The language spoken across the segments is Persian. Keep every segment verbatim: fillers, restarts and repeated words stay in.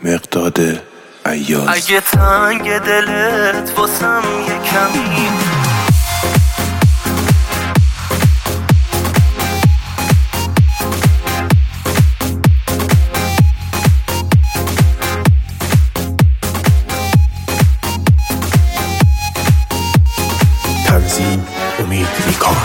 مقداد عیاز. اگه تنگ دلت واسم یه کمی تنظیم امید میکار.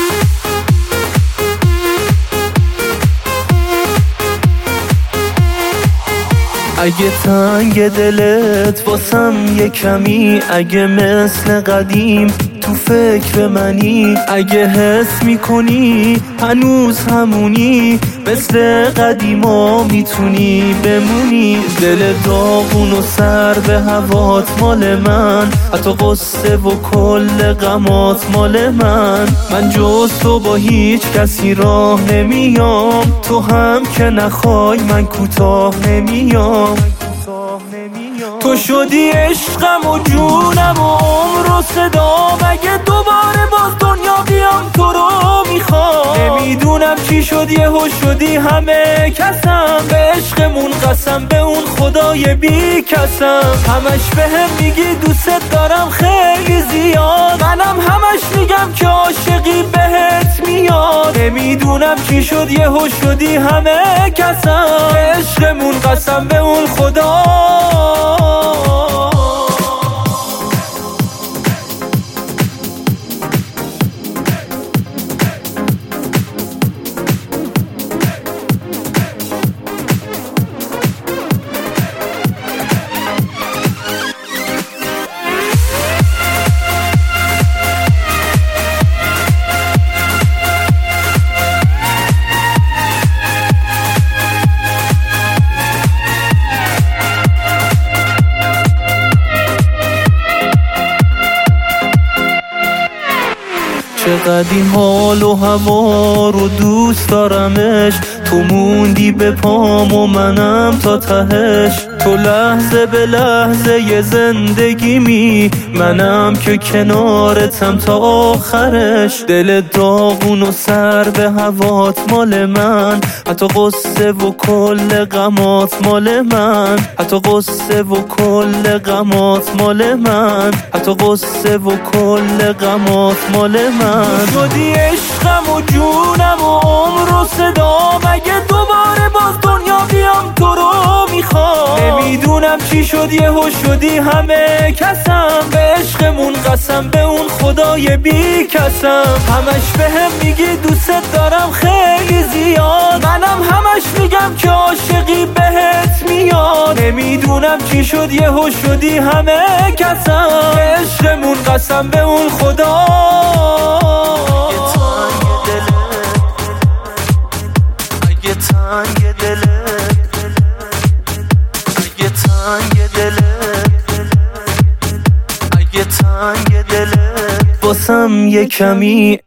اگه تنگ دلت واسم یه کمی، اگه مثل قدیم تو فکر منی، اگه حس میکنی هنوز همونی، مثل قدیما میتونی بمونی. دل داغون و سر به هوات مال من، حتی قصه و کل غمات مال من. من جز تو با هیچ کسی راه نمیام، تو هم که نخوای من کوتاه نمیام. تو شدی عشقم و جونم و عمر و صدام، اگه دوباره باز دنیا بیام تو رو میخوام. نمیدونم چی شد یهو شدی همه کسم، به عشقمون قسم به اون خدای بی کسم. همش بهم میگی دوست دارم خیلی زیاد، منم همش میگم که عاشقی بهت میاد. نمیدونم چی شد یهو شدی همه کسم، به عشقمون قسم به اون خدا. چقدر این حال و هوا رو دوست دارمش، تو موندی به پام و منم تا تهش. تو لحظه به لحظه یه زندگی می، منم که کنارتم تا آخرش. دل داغون و سر به هوات مال من، حتی قصه و کل غمات مال من. حتی قصه و کل غمات مال من. حتی قصه و کل غمات مال من. شدی عشقم و جونم و عمر و صدام، اگه دوباره باز دنیا بیام تو رو میخوام. نمیدونم چی شد یهو شدی همه کسم، به عشقمون قسم به اون خدای بی کسم. همش بهم میگی دوست دارم خیلی زیاد، منم همش میگم که عاشقی بهت میاد. نمیدونم چی شد یهو شدی همه کسم، به عشقمون قسم به اون خدا. اگه تنگ دلت اگه تنگ دلت اگه تنگ دلت واسم یه کمی،